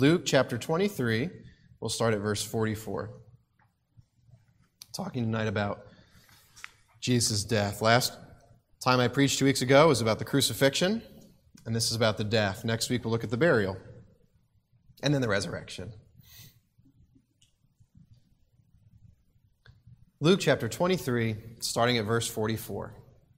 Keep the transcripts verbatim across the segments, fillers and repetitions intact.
Luke chapter twenty-three, we'll start at verse forty-four. Talking tonight about Jesus' death. Last time I preached two weeks ago was about the crucifixion, and this is about the death. Next week we'll look at the burial, and then the resurrection. Luke chapter twenty-three, starting at verse forty-four.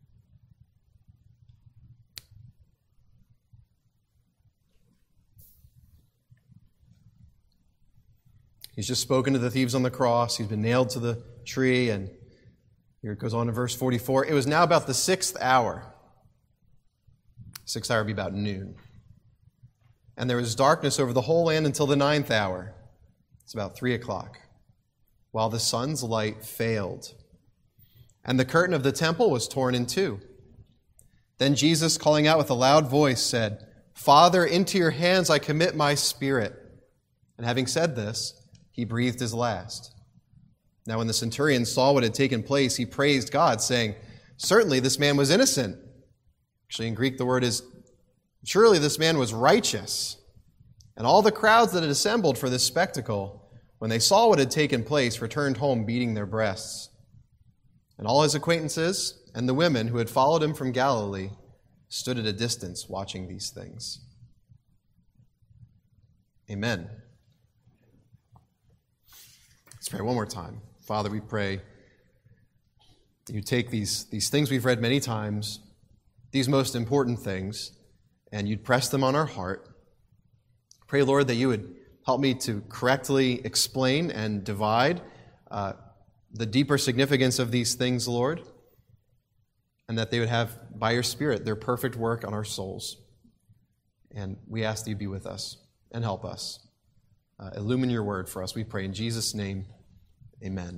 He's just spoken to the thieves on the cross. He's been nailed to the tree, and here it goes on in verse forty-four. It was now about the sixth hour. Sixth hour would be about noon. And there was darkness over the whole land until the ninth hour. It's about three o'clock. While the sun's light failed. And the curtain of the temple was torn in two. Then Jesus, calling out with a loud voice, said, "Father, into your hands I commit my spirit." And having said this, he breathed his last. Now when the centurion saw what had taken place, he praised God, saying, "Certainly this man was innocent." Actually, in Greek, the word is, "Surely this man was righteous." And all the crowds that had assembled for this spectacle, when they saw what had taken place, returned home beating their breasts. And all his acquaintances and the women who had followed him from Galilee stood at a distance watching these things. Amen. Let's pray one more time. Father, we pray that you take these, these things we've read many times, these most important things, and you'd press them on our heart. Pray, Lord, that you would help me to correctly explain and divide uh, the deeper significance of these things, Lord, and that they would have, by your Spirit, their perfect work on our souls. And we ask that you be with us and help us. Uh, illumine your word for us, we pray in Jesus' name. Amen.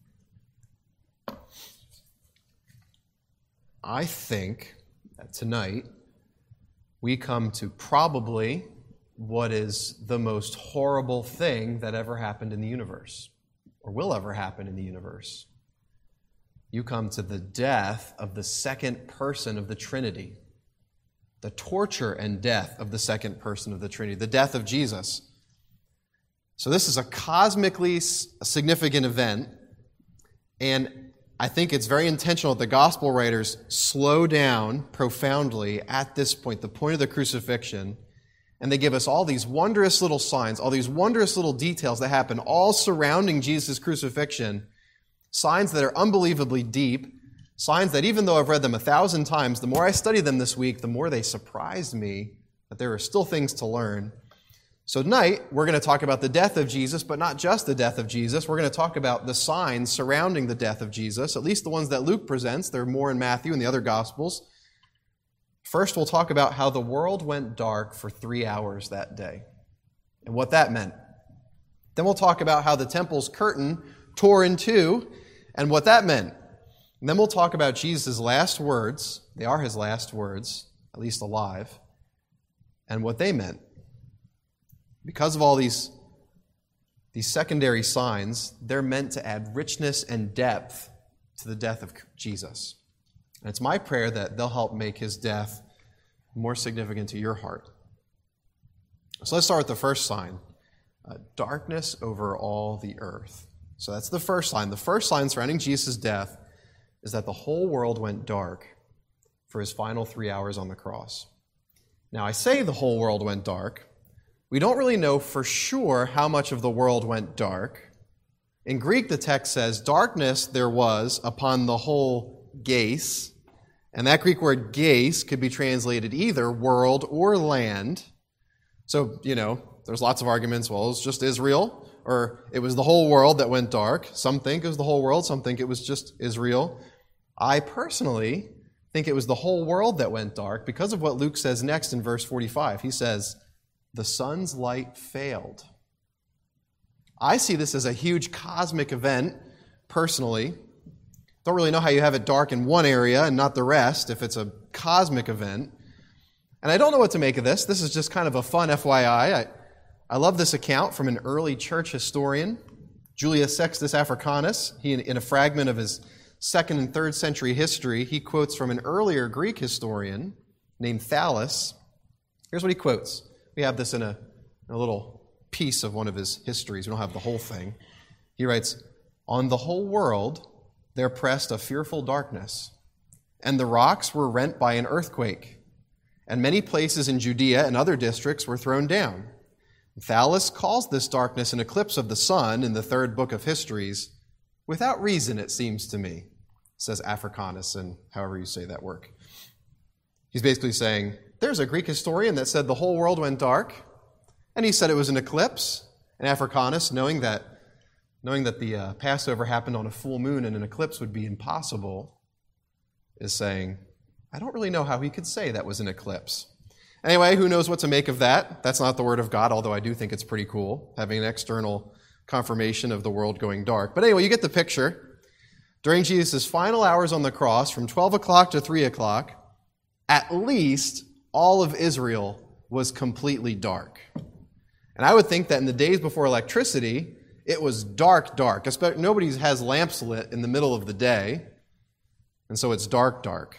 I think that tonight we come to probably what is the most horrible thing that ever happened in the universe, or will ever happen in the universe. You come to the death of the second person of the Trinity, the torture and death of the second person of the Trinity, the death of Jesus. So this is a cosmically significant event, and I think it's very intentional that the gospel writers slow down profoundly at this point, the point of the crucifixion, and they give us all these wondrous little signs, all these wondrous little details that happen all surrounding Jesus' crucifixion, signs that are unbelievably deep, signs that even though I've read them a thousand times, the more I study them this week, the more they surprised me that there are still things to learn. So tonight, we're going to talk about the death of Jesus, but not just the death of Jesus. We're going to talk about the signs surrounding the death of Jesus, at least the ones that Luke presents. There are more in Matthew and the other Gospels. First, we'll talk about how the world went dark for three hours that day and what that meant. Then we'll talk about how the temple's curtain tore in two and what that meant. And then we'll talk about Jesus' last words. They are his last words, at least alive, and what they meant. Because of all these, these secondary signs, they're meant to add richness and depth to the death of Jesus. And it's my prayer that they'll help make his death more significant to your heart. So let's start with the first sign. Uh, darkness over all the earth. So that's the first sign. The first sign surrounding Jesus' death is that the whole world went dark for his final three hours on the cross. Now, I say the whole world went dark. We don't really know for sure how much of the world went dark. In Greek, the text says, darkness there was upon the whole geis. And that Greek word geis could be translated either world or land. So, you know, there's lots of arguments. Well, it's just Israel, or it was the whole world that went dark. Some think it was the whole world. Some think it was just Israel. I personally think it was the whole world that went dark because of what Luke says next in verse forty-five. He says, the sun's light failed. I see this as a huge cosmic event, personally. Don't really know how you have it dark in one area and not the rest if it's a cosmic event. And I don't know what to make of this. This is just kind of a fun F Y I. I, I love this account from an early church historian, Julius Sextus Africanus. He, in, in a fragment of his second and third century history, he quotes from an earlier Greek historian named Thallus. Here's what he quotes. We have this in a, in a little piece of one of his histories. We don't have the whole thing. He writes, "On the whole world there pressed a fearful darkness, and the rocks were rent by an earthquake, and many places in Judea and other districts were thrown down. Thales calls this darkness an eclipse of the sun in the third book of Histories, without reason, it seems to me," says Africanus, and however you say that work. He's basically saying, there's a Greek historian that said the whole world went dark, and he said it was an eclipse. And Africanus, knowing that, knowing that the uh, Passover happened on a full moon and an eclipse would be impossible, is saying, I don't really know how he could say that was an eclipse. Anyway, who knows what to make of that? That's not the word of God, although I do think it's pretty cool, having an external confirmation of the world going dark. But anyway, you get the picture. During Jesus' final hours on the cross, from twelve o'clock to three o'clock, at least all of Israel was completely dark. And I would think that in the days before electricity, it was dark, dark. Nobody has lamps lit in the middle of the day, and so it's dark, dark.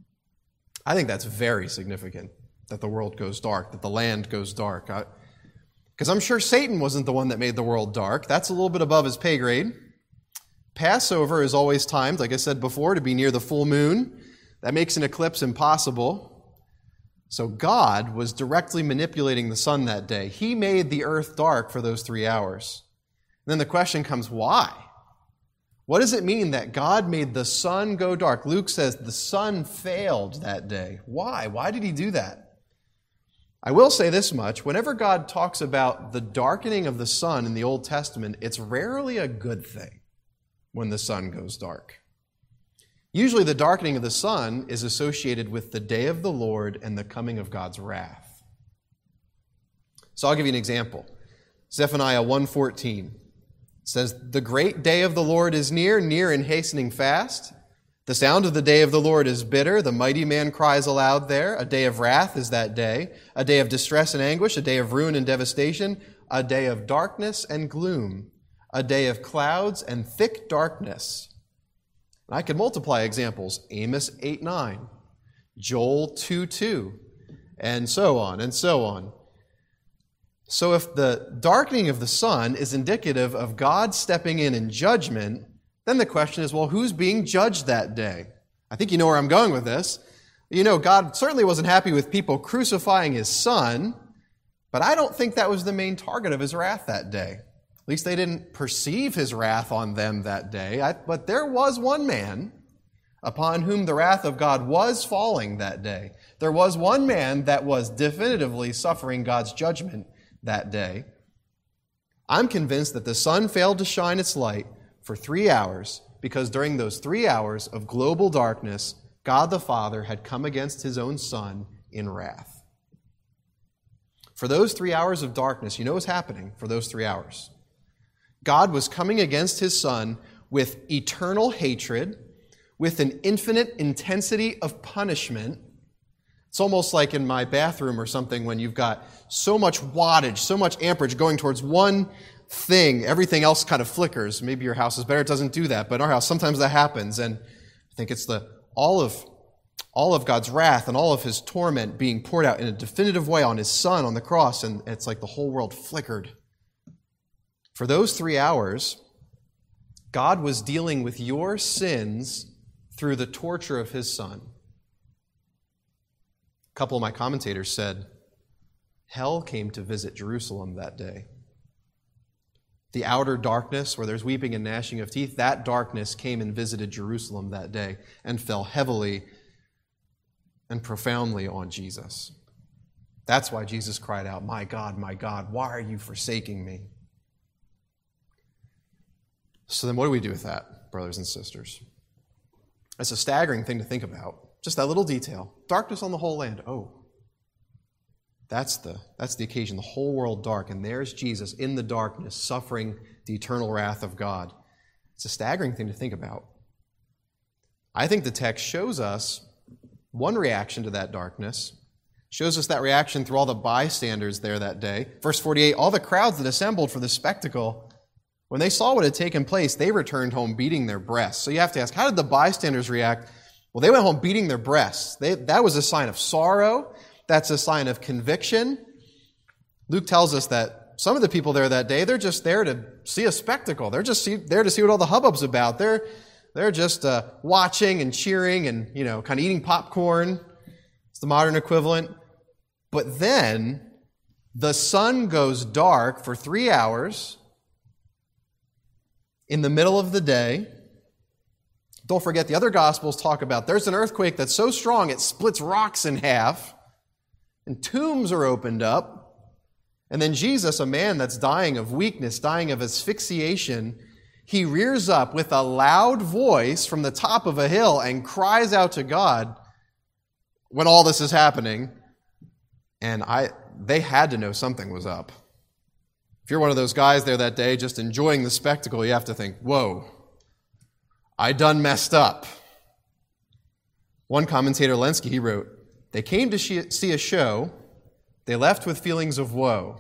I think that's very significant, that the world goes dark, that the land goes dark. Because I'm sure Satan wasn't the one that made the world dark. That's a little bit above his pay grade. Passover is always timed, like I said before, to be near the full moon. That makes an eclipse impossible. So God was directly manipulating the sun that day. He made the earth dark for those three hours. And then the question comes, why? What does it mean that God made the sun go dark? Luke says the sun failed that day. Why? Why did he do that? I will say this much. Whenever God talks about the darkening of the sun in the Old Testament, it's rarely a good thing when the sun goes dark. Usually the darkening of the sun is associated with the day of the Lord and the coming of God's wrath. So I'll give you an example. Zephaniah one fourteen says, "The great day of the Lord is near, near and hastening fast. The sound of the day of the Lord is bitter. The mighty man cries aloud there. A day of wrath is that day, a day of distress and anguish, a day of ruin and devastation, a day of darkness and gloom, a day of clouds and thick darkness." I could multiply examples. Amos eight nine, Joel two two, and so on and so on. So if the darkening of the sun is indicative of God stepping in in judgment, then the question is, well, who's being judged that day? I think you know where I'm going with this. You know, God certainly wasn't happy with people crucifying his son, but I don't think that was the main target of his wrath that day. At least they didn't perceive his wrath on them that day. I, but there was one man upon whom the wrath of God was falling that day. There was one man that was definitively suffering God's judgment that day. I'm convinced that the sun failed to shine its light for three hours because during those three hours of global darkness, God the Father had come against his own Son in wrath. For those three hours of darkness, you know what's happening for those three hours. God was coming against his Son with eternal hatred, with an infinite intensity of punishment. It's almost like in my bathroom or something when you've got so much wattage, so much amperage going towards one thing, everything else kind of flickers. Maybe your house is better, it doesn't do that, but in our house, sometimes that happens. And I think it's the all of all of God's wrath and all of his torment being poured out in a definitive way on his Son on the cross, and it's like the whole world flickered. For those three hours, God was dealing with your sins through the torture of his Son. A couple of my commentators said, hell came to visit Jerusalem that day. The outer darkness, where there's weeping and gnashing of teeth, that darkness came and visited Jerusalem that day and fell heavily and profoundly on Jesus. That's why Jesus cried out, "My God, my God, why are you forsaking me?" So then what do we do with that, brothers and sisters? It's a staggering thing to think about. Just that little detail. Darkness on the whole land. Oh, that's the, that's the occasion. The whole world dark, and there's Jesus in the darkness suffering the eternal wrath of God. It's a staggering thing to think about. I think the text shows us one reaction to that darkness. Shows us that reaction through all the bystanders there that day. Verse forty-eight, all the crowds that assembled for the spectacle, when they saw what had taken place, they returned home beating their breasts. So you have to ask, how did the bystanders react? Well, they went home beating their breasts. They, that was a sign of sorrow. That's a sign of conviction. Luke tells us that some of the people there that day, they're just there to see a spectacle. They're just see, there to see what all the hubbub's about. They're, they're just uh, watching and cheering and, you know, kind of eating popcorn. It's the modern equivalent. But then the sun goes dark for three hours in the middle of the day. Don't forget, the other Gospels talk about there's an earthquake that's so strong it splits rocks in half, and tombs are opened up. And then Jesus, a man that's dying of weakness, dying of asphyxiation, he rears up with a loud voice from the top of a hill and cries out to God when all this is happening. And I, they had to know something was up. If you're one of those guys there that day just enjoying the spectacle, you have to think, whoa, I done messed up. One commentator, Lenski, he wrote, they came to see a show, they left with feelings of woe.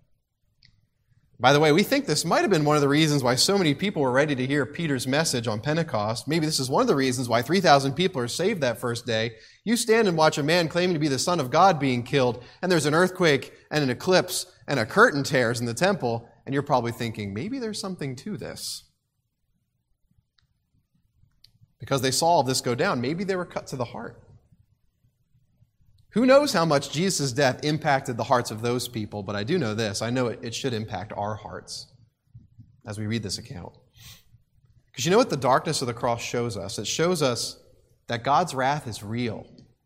By the way, we think this might have been one of the reasons why so many people were ready to hear Peter's message on Pentecost. Maybe this is one of the reasons why three thousand people are saved that first day. You stand and watch a man claiming to be the Son of God being killed, and there's an earthquake and an eclipse and a curtain tears in the temple, and you're probably thinking, maybe there's something to this. Because they saw all this go down, maybe they were cut to the heart. Who knows how much Jesus' death impacted the hearts of those people, but I do know this. I know it, it should impact our hearts as we read this account. Because you know what the darkness of the cross shows us? It shows us that God's wrath is real.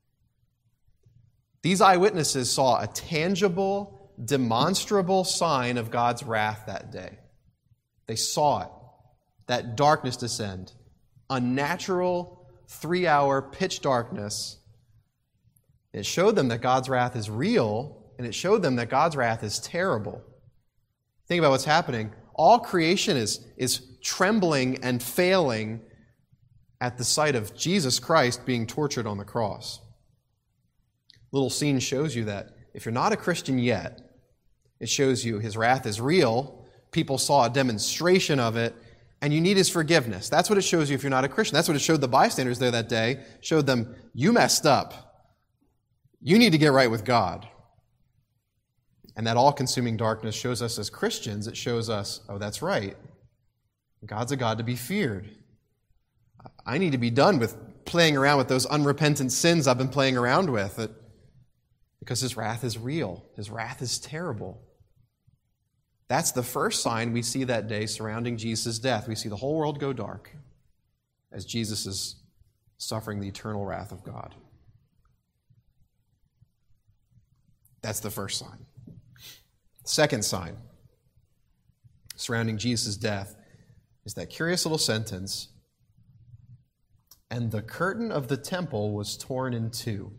These eyewitnesses saw a tangible, demonstrable sign of God's wrath that day. They saw it, that darkness descend, unnatural, three-hour pitch darkness. It showed them that God's wrath is real, and it showed them that God's wrath is terrible. Think about what's happening. All creation is, is trembling and failing at the sight of Jesus Christ being tortured on the cross. Little scene shows you that if you're not a Christian yet, it shows you his wrath is real, people saw a demonstration of it, and you need his forgiveness. That's what it shows you if you're not a Christian. That's what it showed the bystanders there that day. It showed them, you messed up. You need to get right with God. And that all-consuming darkness shows us as Christians, it shows us, oh, that's right. God's a God to be feared. I need to be done with playing around with those unrepentant sins I've been playing around with. It, because his wrath is real. His wrath is terrible. That's the first sign we see that day surrounding Jesus' death. We see the whole world go dark as Jesus is suffering the eternal wrath of God. That's the first sign. Second sign surrounding Jesus' death is that curious little sentence, and the curtain of the temple was torn in two.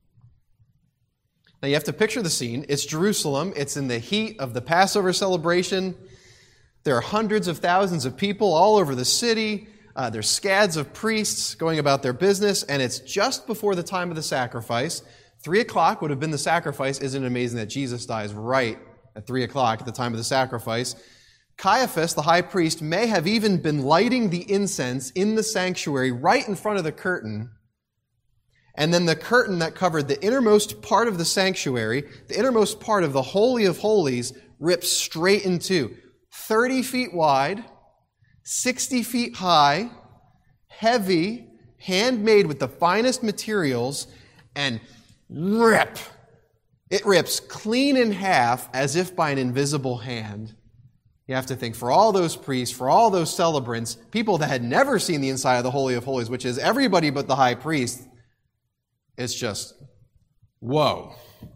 Now you have to picture the scene. It's Jerusalem. It's in the heat of the Passover celebration. There are hundreds of thousands of people all over the city. Uh, there's scads of priests going about their business, and it's just before the time of the sacrifice. Three o'clock would have been the sacrifice. Isn't it amazing that Jesus dies right at three o'clock at the time of the sacrifice? Caiaphas, the high priest, may have even been lighting the incense in the sanctuary right in front of the curtain. And then the curtain that covered the innermost part of the sanctuary, the innermost part of the Holy of Holies, rips straight in two. thirty feet wide, sixty feet high, heavy, handmade with the finest materials, and rip. It rips clean in half as if by an invisible hand. You have to think, for all those priests, for all those celebrants, people that had never seen the inside of the Holy of Holies, which is everybody but the high priest, it's just, whoa.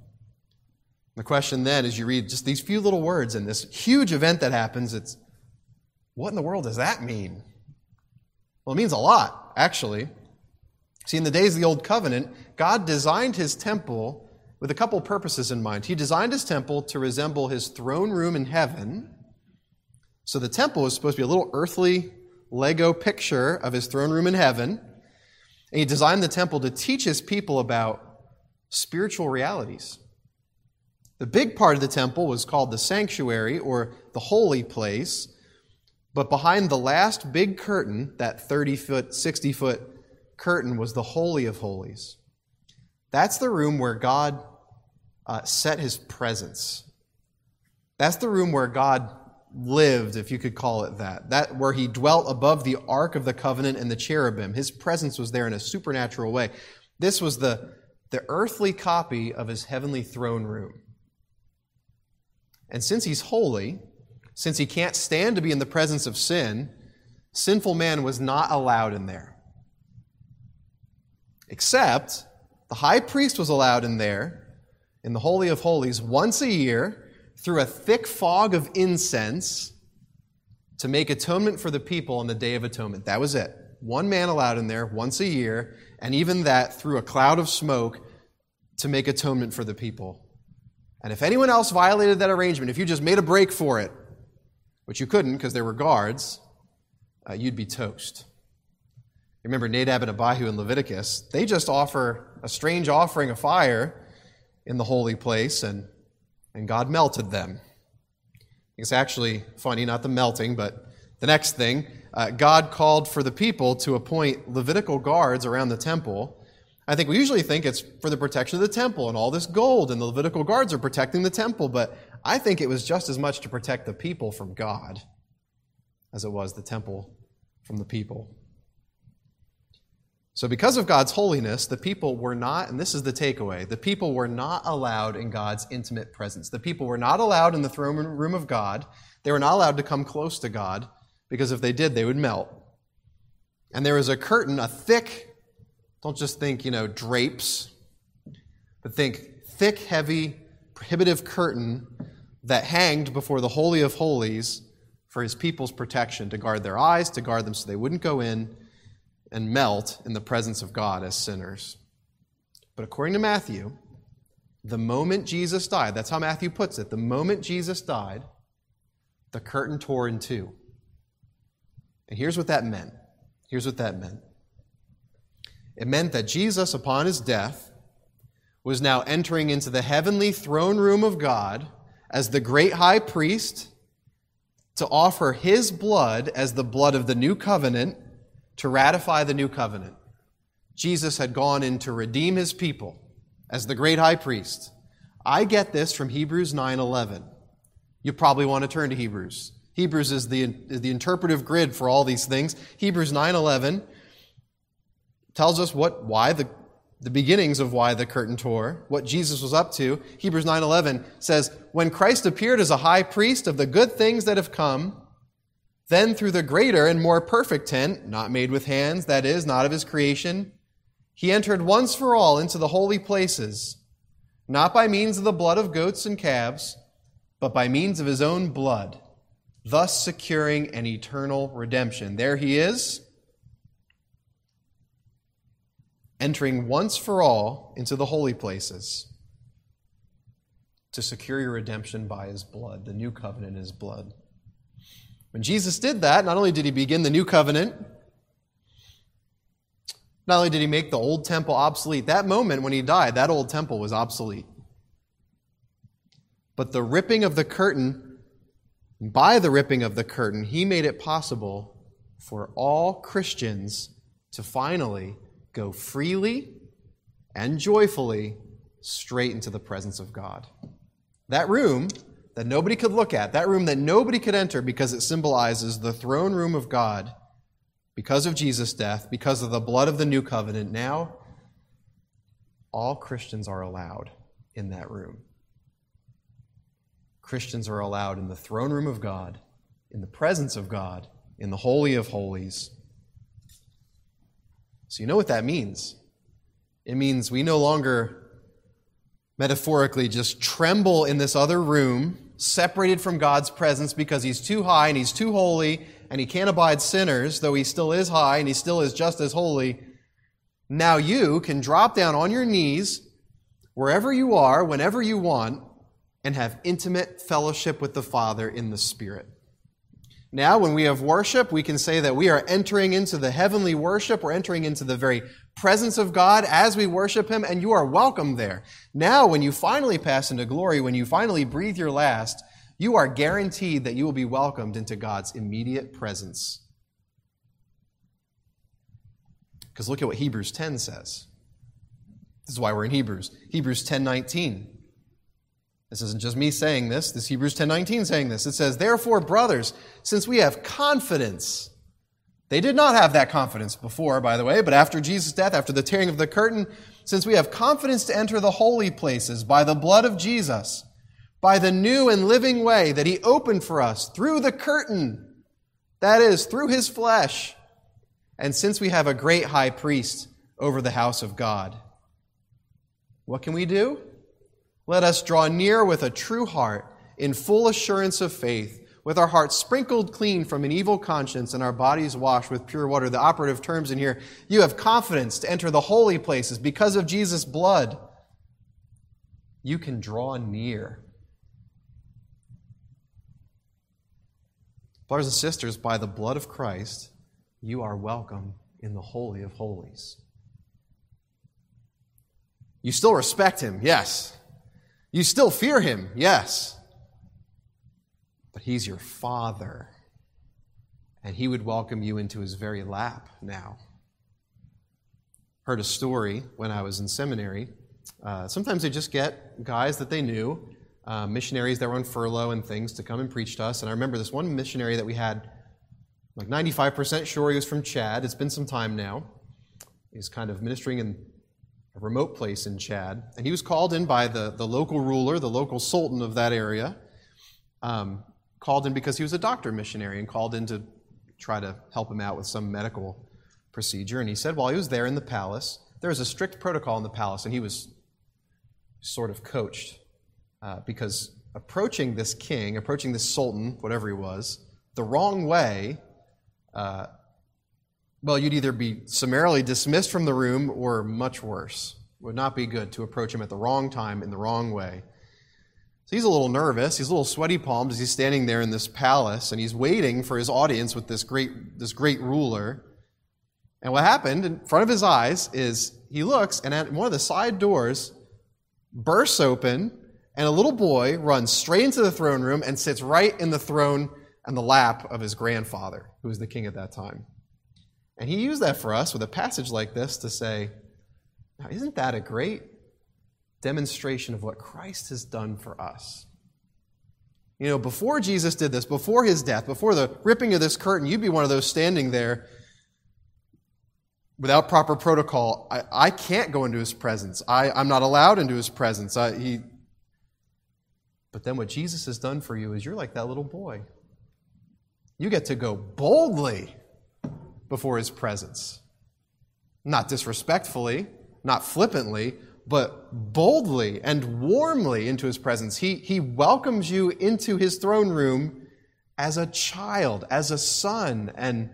The question then, as you read just these few little words in this huge event that happens, it's, what in the world does that mean? Well, it means a lot, actually. See, in the days of the Old Covenant, God designed his temple with a couple purposes in mind. He designed his temple to resemble his throne room in heaven. So the temple was supposed to be a little earthly Lego picture of his throne room in heaven. And he designed the temple to teach his people about spiritual realities. The big part of the temple was called the sanctuary, or the holy place. But behind the last big curtain, that thirty-foot, sixty-foot curtain, was the Holy of Holies. That's the room where God uh, set his presence. That's the room where God lived, if you could call it that. That where he dwelt above the Ark of the Covenant and the cherubim. His presence was there in a supernatural way. This was the, the earthly copy of his heavenly throne room. And since he's holy, since he can't stand to be in the presence of sin, sinful man was not allowed in there. Except the high priest was allowed in there, in the Holy of Holies, once a year, through a thick fog of incense, to make atonement for the people on the Day of Atonement. That was it. One man allowed in there once a year, and even that through a cloud of smoke to make atonement for the people. And if anyone else violated that arrangement, if you just made a break for it, which you couldn't because there were guards, uh, you'd be toast. Remember Nadab and Abihu in Leviticus, they just offer a strange offering of fire in the holy place, and, and God melted them. It's actually funny, not the melting, but the next thing, uh, God called for the people to appoint Levitical guards around the temple. I think we usually think it's for the protection of the temple and all this gold, and the Levitical guards are protecting the temple, but I think it was just as much to protect the people from God as it was the temple from the people. So because of God's holiness, the people were not, and this is the takeaway, the people were not allowed in God's intimate presence. The people were not allowed in the throne room of God. They were not allowed to come close to God, because if they did, they would melt. And there was a curtain, a thick, don't just think, you know, drapes, but think thick, heavy, prohibitive curtain that hanged before the Holy of Holies for his people's protection, to guard their eyes, to guard them so they wouldn't go in and melt in the presence of God as sinners. But according to Matthew, the moment Jesus died, that's how Matthew puts it, the moment Jesus died, the curtain tore in two. And here's what that meant. Here's what that meant. It meant that Jesus, upon his death, was now entering into the heavenly throne room of God as the great high priest to offer his blood as the blood of the new covenant to ratify the new covenant. Jesus had gone in to redeem his people as the great high priest. I get this from Hebrews nine eleven. You probably want to turn to Hebrews. Hebrews is the, is the interpretive grid for all these things. Hebrews nine eleven tells us what, why the, the beginnings of why the curtain tore, what Jesus was up to. Hebrews nine eleven says, when Christ appeared as a high priest of the good things that have come, then through the greater and more perfect tent, not made with hands, that is, not of his creation, he entered once for all into the holy places, not by means of the blood of goats and calves, but by means of his own blood, thus securing an eternal redemption. There he is, entering once for all into the holy places to secure your redemption by his blood, the new covenant in his blood. When Jesus did that, not only did he begin the new covenant, not only did he make the old temple obsolete, that moment when he died, that old temple was obsolete. But the ripping of the curtain, by the ripping of the curtain, he made it possible for all Christians to finally go freely and joyfully straight into the presence of God. That room that nobody could look at, that room that nobody could enter because it symbolizes the throne room of God, because of Jesus' death, because of the blood of the new covenant, now all Christians are allowed in that room. Christians are allowed in the throne room of God, in the presence of God, in the Holy of Holies. So you know what that means. It means we no longer, metaphorically, just tremble in this other room, separated from God's presence because he's too high and he's too holy and he can't abide sinners, though he still is high and he still is just as holy. Now you can drop down on your knees wherever you are, whenever you want, and have intimate fellowship with the Father in the Spirit. Now, when we have worship, we can say that we are entering into the heavenly worship. We're entering into the very presence of God as we worship him, and you are welcome there. Now, when you finally pass into glory, when you finally breathe your last, you are guaranteed that you will be welcomed into God's immediate presence. Because look at what Hebrews ten says. This is why we're in Hebrews. Hebrews ten nineteen. This isn't just me saying this. This is Hebrews ten nineteen saying this. It says, therefore, brothers, since we have confidence. They did not have that confidence before, by the way, but after Jesus' death, after the tearing of the curtain, since we have confidence to enter the holy places by the blood of Jesus, by the new and living way that he opened for us through the curtain, that is, through his flesh, and since we have a great high priest over the house of God. What can we do? Let us draw near with a true heart, in full assurance of faith, with our hearts sprinkled clean from an evil conscience and our bodies washed with pure water. The operative terms in here, you have confidence to enter the holy places because of Jesus' blood. You can draw near. Brothers and sisters, by the blood of Christ, you are welcome in the Holy of Holies. You still respect him, yes. You still fear him, yes. But he's your Father, and he would welcome you into his very lap now. Heard a story when I was in seminary. Uh, sometimes they just get guys that they knew, uh, missionaries that were on furlough and things, to come and preach to us. And I remember this one missionary that we had, like ninety-five percent sure he was from Chad. It's been some time now. He's kind of ministering in a remote place in Chad. And he was called in by the, the local ruler, the local sultan of that area. Um, called in because he was a doctor missionary and called in to try to help him out with some medical procedure. And he said while he was there in the palace, there was a strict protocol in the palace, and he was sort of coached uh, because approaching this king, approaching this sultan, whatever he was, the wrong way, uh, well, you'd either be summarily dismissed from the room or much worse. It would not be good to approach him at the wrong time in the wrong way. So he's a little nervous. He's a little sweaty palmed as he's standing there in this palace, and he's waiting for his audience with this great, this great ruler. And what happened in front of his eyes is he looks, and at one of the side doors bursts open, and a little boy runs straight into the throne room and sits right in the throne and the lap of his grandfather, who was the king at that time. And he used that for us with a passage like this to say, now, isn't that a great demonstration of what Christ has done for us? You know, before Jesus did this, before his death, before the ripping of this curtain, you'd be one of those standing there without proper protocol. I, I can't go into his presence. I, I'm not allowed into his presence. I, he... But then what Jesus has done for you is you're like that little boy. You get to go boldly before his presence. Not disrespectfully, not flippantly, but boldly and warmly into his presence. He, he welcomes you into his throne room as a child, as a son. And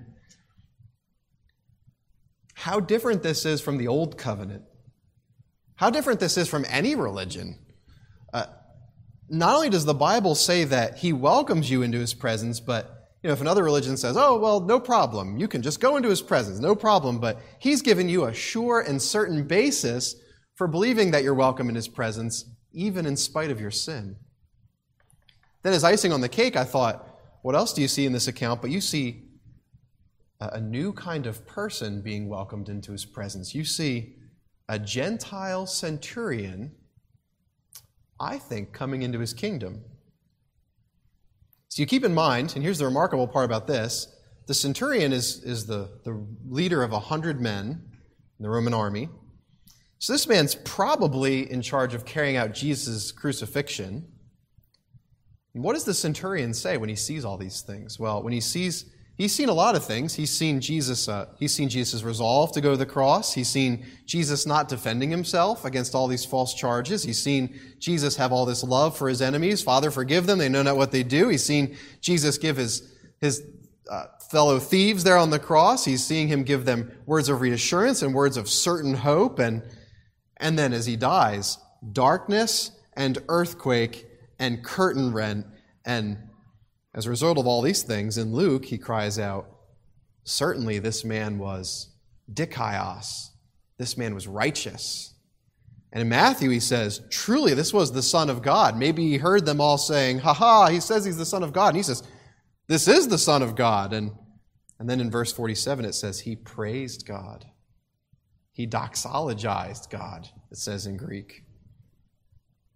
how different this is from the old covenant. How different this is from any religion. Uh, not only does the Bible say that he welcomes you into his presence, but you know, if another religion says, oh, well, no problem, you can just go into his presence, no problem, but he's given you a sure and certain basis for believing that you're welcome in his presence, even in spite of your sin. Then as icing on the cake, I thought, what else do you see in this account? But you see a new kind of person being welcomed into his presence. You see a Gentile centurion, I think, coming into his kingdom. So you keep in mind, and here's the remarkable part about this, the centurion is, is the, the leader of a hundred men in the Roman army. So this man's probably in charge of carrying out Jesus' crucifixion. And what does the centurion say when he sees all these things? Well, when he sees, he's seen a lot of things. He's seen Jesus, uh, he's seen Jesus' resolve to go to the cross. He's seen Jesus not defending himself against all these false charges. He's seen Jesus have all this love for his enemies. Father, forgive them. They know not what they do. He's seen Jesus give his, his uh, fellow thieves there on the cross. He's seeing him give them words of reassurance and words of certain hope. And, and then as he dies, darkness and earthquake and curtain rent. And as a result of all these things, in Luke, he cries out, certainly this man was dikaios. This man was righteous. And in Matthew, he says, truly, this was the Son of God. Maybe he heard them all saying, ha ha, he says he's the Son of God. And he says, this is the Son of God. And, and then in verse forty-seven, it says, he praised God. He doxologized God, it says in Greek.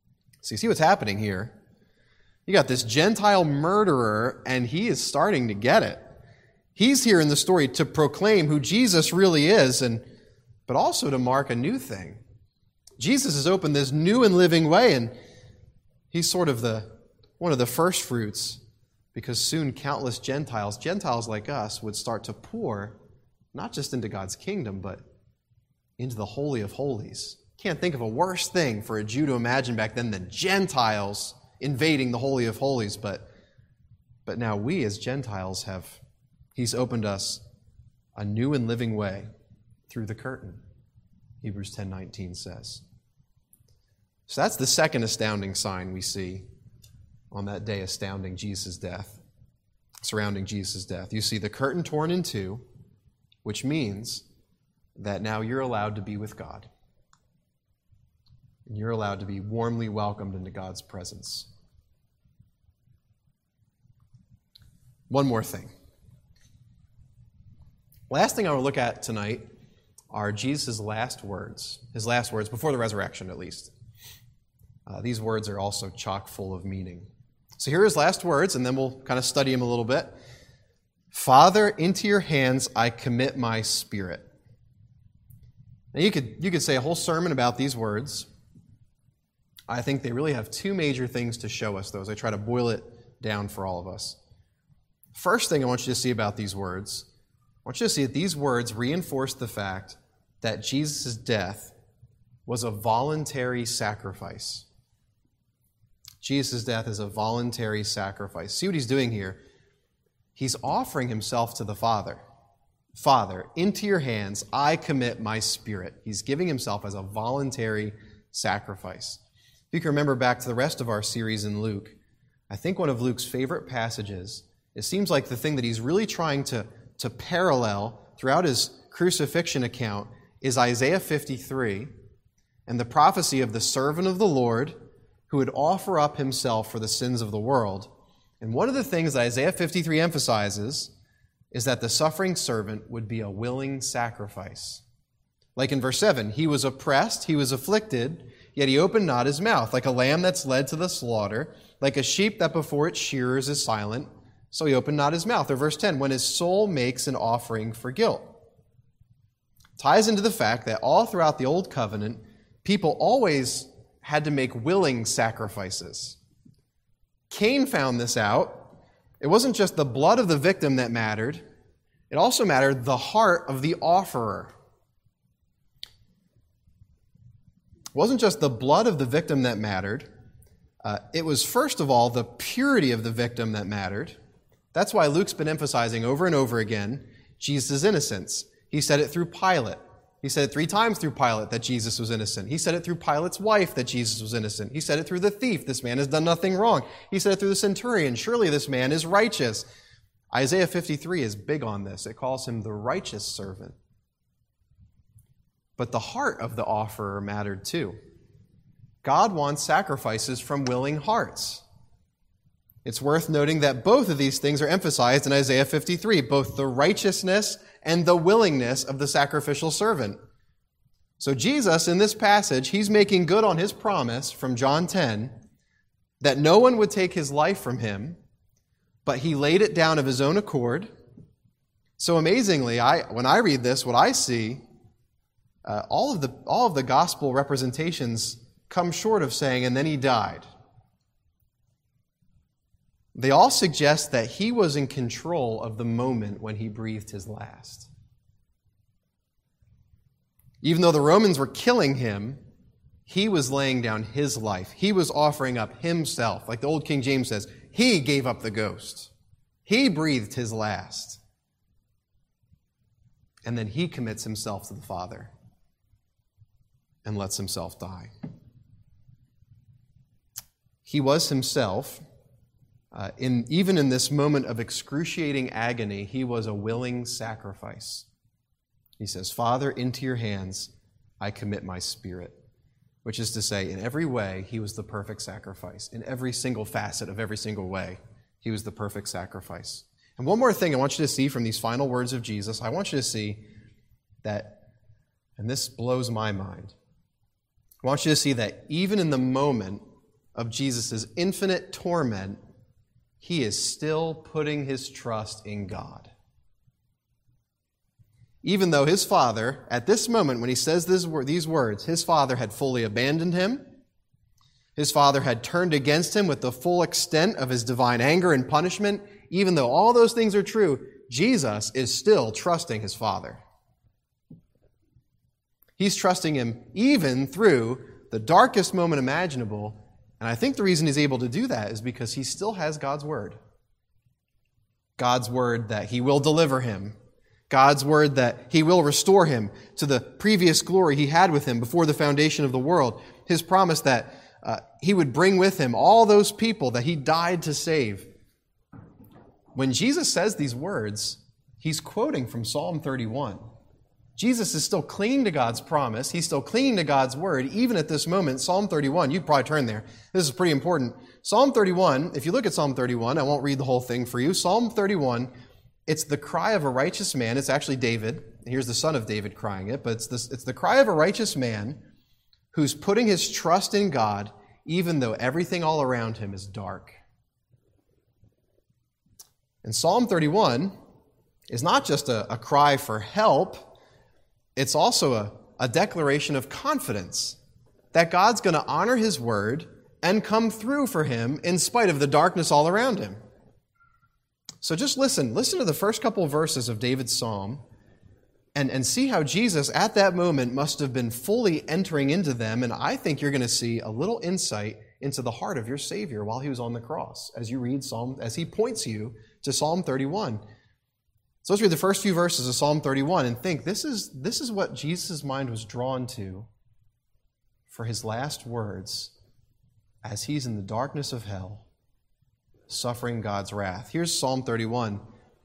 So you see what's happening here? You got this Gentile murderer, and he is starting to get it. He's here in the story to proclaim who Jesus really is, and but also to mark a new thing. Jesus has opened this new and living way, and he's sort of the one of the first fruits, because soon countless Gentiles, Gentiles like us, would start to pour not just into God's kingdom, but into the Holy of Holies. Can't think of a worse thing for a Jew to imagine back then than Gentiles invading the Holy of Holies, but, but now we as Gentiles have, he's opened us a new and living way through the curtain, Hebrews ten nineteen says. So that's the second astounding sign we see on that day astounding Jesus' death, surrounding Jesus' death. You see the curtain torn in two, which means that now you're allowed to be with God. And you're allowed to be warmly welcomed into God's presence. One more thing. Last thing I want to look at tonight are Jesus' last words. His last words, before the resurrection at least. Uh, these words are also chock full of meaning. So here are his last words, and then we'll kind of study him a little bit. Father, into your hands I commit my spirit. Now you could, you could say a whole sermon about these words. I think they really have two major things to show us, though, as I try to boil it down for all of us. First thing I want you to see about these words, I want you to see that these words reinforce the fact that Jesus' death was a voluntary sacrifice. Jesus' death is a voluntary sacrifice. See what he's doing here? He's offering himself to the Father. Father, into your hands I commit my spirit. He's giving himself as a voluntary sacrifice. If you can remember back to the rest of our series in Luke, I think one of Luke's favorite passages, it seems like the thing that he's really trying to, to parallel throughout his crucifixion account is Isaiah fifty-three and the prophecy of the servant of the Lord who would offer up himself for the sins of the world. And one of the things that Isaiah fifty-three emphasizes is that the suffering servant would be a willing sacrifice. Like in verse seven, he was oppressed, he was afflicted, yet he opened not his mouth. Like a lamb that's led to the slaughter, like a sheep that before its shearers is silent, so he opened not his mouth. Or verse ten, when his soul makes an offering for guilt. Ties into the fact that all throughout the Old Covenant, people always had to make willing sacrifices. Cain found this out. It wasn't just the blood of the victim that mattered. It also mattered the heart of the offerer. It wasn't just the blood of the victim that mattered. Uh, it was, first of all, the purity of the victim that mattered. That's why Luke's been emphasizing over and over again Jesus' innocence. He said it through Pilate. He said it three times through Pilate that Jesus was innocent. He said it through Pilate's wife that Jesus was innocent. He said it through the thief. This man has done nothing wrong. He said it through the centurion. Surely this man is righteous. Isaiah fifty-three is big on this. It calls him the righteous servant. But the heart of the offerer mattered too. God wants sacrifices from willing hearts. It's worth noting that both of these things are emphasized in Isaiah fifty-three, both the righteousness and the willingness of the sacrificial servant. So Jesus, in this passage, he's making good on his promise from John ten that no one would take his life from him, but he laid it down of his own accord. So amazingly, I when I read this, what I see, uh, all of the all of the gospel representations come short of saying, and then he died. They all suggest that he was in control of the moment when he breathed his last. Even though the Romans were killing him, he was laying down his life. He was offering up himself. Like the old King James says, he gave up the ghost. He breathed his last. And then he commits himself to the Father and lets himself die. He was himself, uh, in even in this moment of excruciating agony, he was a willing sacrifice. He says, Father, into your hands I commit my spirit. Which is to say, in every way, he was the perfect sacrifice. In every single facet of every single way, he was the perfect sacrifice. And one more thing I want you to see from these final words of Jesus, I want you to see that, and this blows my mind, I want you to see that even in the moment of Jesus' infinite torment, he is still putting his trust in God. Even though his father, at this moment when he says this, these words, his father had fully abandoned him, his father had turned against him with the full extent of his divine anger and punishment, even though all those things are true, Jesus is still trusting his Father. He's trusting him even through the darkest moment imaginable, and I think the reason he's able to do that is because he still has God's word. God's word that he will deliver him. God's word that he will restore him to the previous glory he had with him before the foundation of the world. His promise that uh, he would bring with him all those people that he died to save. When Jesus says these words, he's quoting from Psalm thirty-one. Jesus is still clinging to God's promise. He's still clinging to God's word, even at this moment. Psalm thirty-one, you'd probably turn there. This is pretty important. Psalm thirty-one, if you look at Psalm thirty-one, I won't read the whole thing for you. Psalm thirty-one, it's the cry of a righteous man. It's actually David. Here's the son of David crying it, but it's, this, it's the cry of a righteous man who's putting his trust in God, even though everything all around him is dark. And Psalm thirty-one is not just a, a cry for help, it's also a, a declaration of confidence that God's going to honor his word and come through for him in spite of the darkness all around him. So just listen. Listen to the first couple of verses of David's psalm and, and see how Jesus at that moment must have been fully entering into them. And I think you're going to see a little insight into the heart of your Savior while he was on the cross as you read Psalm, as he points you to Psalm thirty-one. So let's read the first few verses of Psalm thirty-one and think this is, this is what Jesus' mind was drawn to for his last words as he's in the darkness of hell, suffering God's wrath. Here's Psalm thirty-one.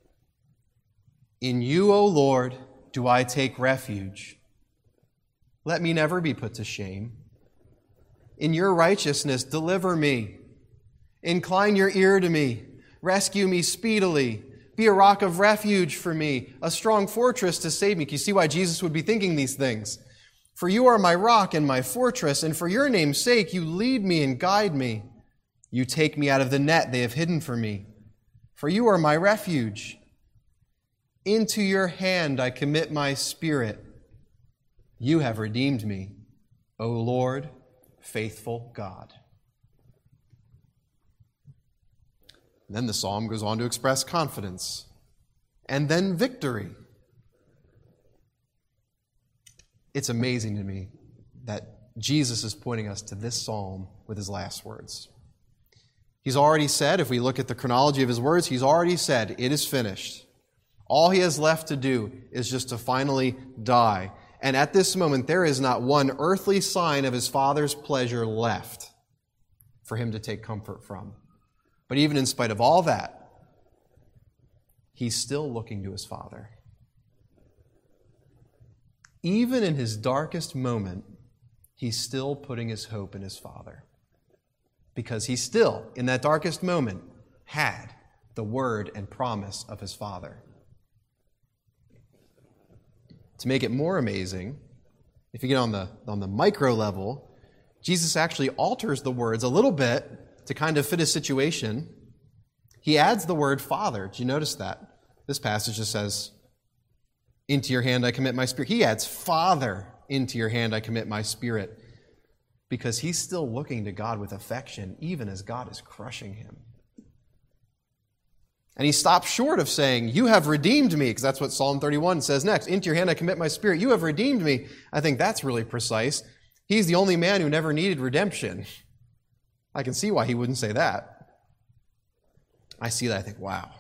In you, O Lord, do I take refuge. Let me never be put to shame. In your righteousness, deliver me. Incline your ear to me. Rescue me speedily. Be a rock of refuge for me, a strong fortress to save me. Can you see why Jesus would be thinking these things? For you are my rock and my fortress, and for your name's sake you lead me and guide me. You take me out of the net they have hidden for me. For you are my refuge. Into your hand I commit my spirit. You have redeemed me, O Lord, faithful God. Then the psalm goes on to express confidence and then victory. It's amazing to me that Jesus is pointing us to this psalm with his last words. He's already said, if we look at the chronology of his words, he's already said, it is finished. All he has left to do is just to finally die. And at this moment, there is not one earthly sign of his Father's pleasure left for him to take comfort from. But even in spite of all that, he's still looking to his Father. Even in his darkest moment, he's still putting his hope in his Father. Because he still, in that darkest moment, had the word and promise of his Father. To make it more amazing, if you get on the, on the micro level, Jesus actually alters the words a little bit to kind of fit his situation. He adds the word Father. Did you notice that? This passage just says, into your hand I commit my spirit. He adds Father, into your hand I commit my spirit. Because he's still looking to God with affection, even as God is crushing him. And he stops short of saying, you have redeemed me, because that's what Psalm thirty-one says next. Into your hand I commit my spirit. You have redeemed me. I think that's really precise. He's the only man who never needed redemption. I can see why he wouldn't say that. I see that, I think, wow.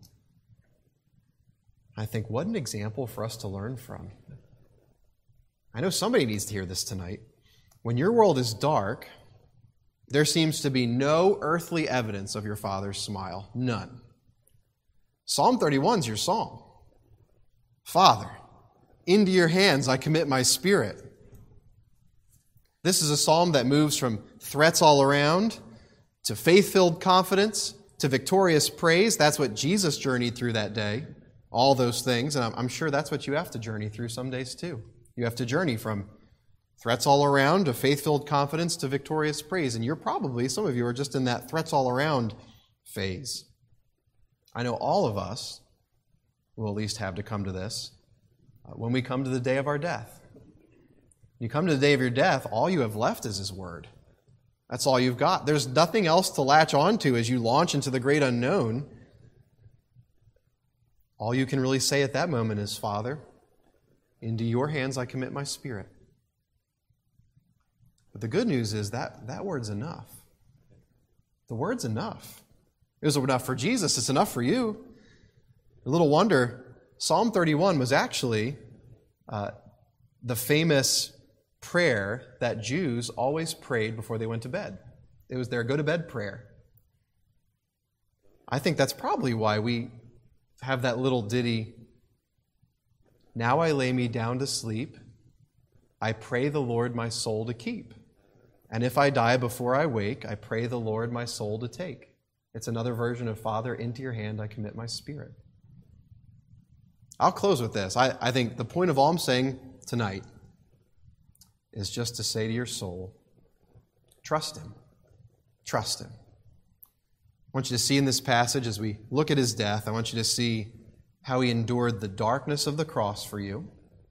I think, what an example for us to learn from. I know somebody needs to hear this tonight. When your world is dark, there seems to be no earthly evidence of your Father's smile. None. Psalm thirty-one is your psalm. Father, into your hands I commit my spirit. This is a psalm that moves from threats all around to faith-filled confidence to victorious praise. That's what Jesus journeyed through that day. All those things. And I'm, I'm sure that's what you have to journey through some days too. You have to journey from Threats all around, a faith-filled confidence to victorious praise. And you're probably, some of you are just in that threats all around phase. I know all of us will at least have to come to this uh, when we come to the day of our death. You come to the day of your death, all you have left is His Word. That's all you've got. There's nothing else to latch onto as you launch into the great unknown. All you can really say at that moment is, Father, into your hands I commit my spirit. But the good news is that that word's enough. The word's enough. It was enough for Jesus. It's enough for you. A little wonder, Psalm thirty-one was actually uh, the famous prayer that Jews always prayed before they went to bed. It was their go-to-bed prayer. I think that's probably why we have that little ditty, now I lay me down to sleep, I pray the Lord my soul to keep. And if I die before I wake, I pray the Lord my soul to take. It's another version of, Father, into your hand I commit my spirit. I'll close with this. I, I think the point of all I'm saying tonight is just to say to your soul, trust Him. Trust Him. I want you to see in this passage, as we look at His death, I want you to see how He endured the darkness of the cross for you,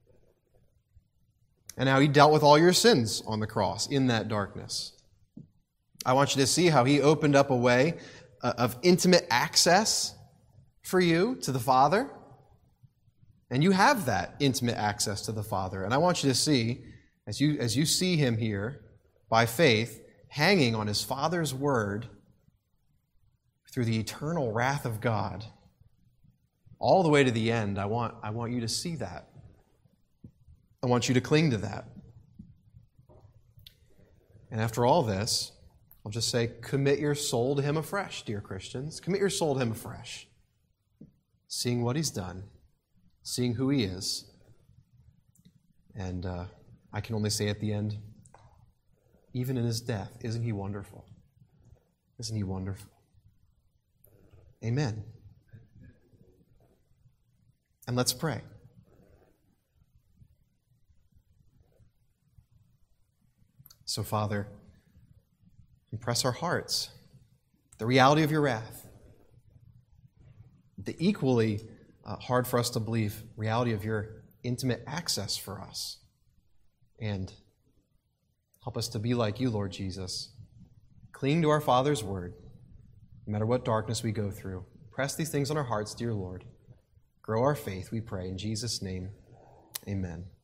and how He dealt with all your sins on the cross in that darkness. I want you to see how He opened up a way of intimate access for you to the Father, and you have that intimate access to the Father. And I want you to see, as you, as you see Him here, by faith, hanging on His Father's word through the eternal wrath of God, all the way to the end, I want, I want you to see that. I want you to cling to that. And after all this, I'll just say, commit your soul to Him afresh, dear Christians. Commit your soul to Him afresh. Seeing what He's done, seeing who He is. And uh, I can only say at the end, even in His death, isn't He wonderful? Isn't He wonderful? Amen. And let's pray. So, Father, impress our hearts, the reality of your wrath, the equally uh, hard for us to believe reality of your intimate access for us. And help us to be like you, Lord Jesus. Cling to our Father's word, no matter what darkness we go through. Press these things on our hearts, dear Lord. Grow our faith, we pray. In Jesus' name, amen.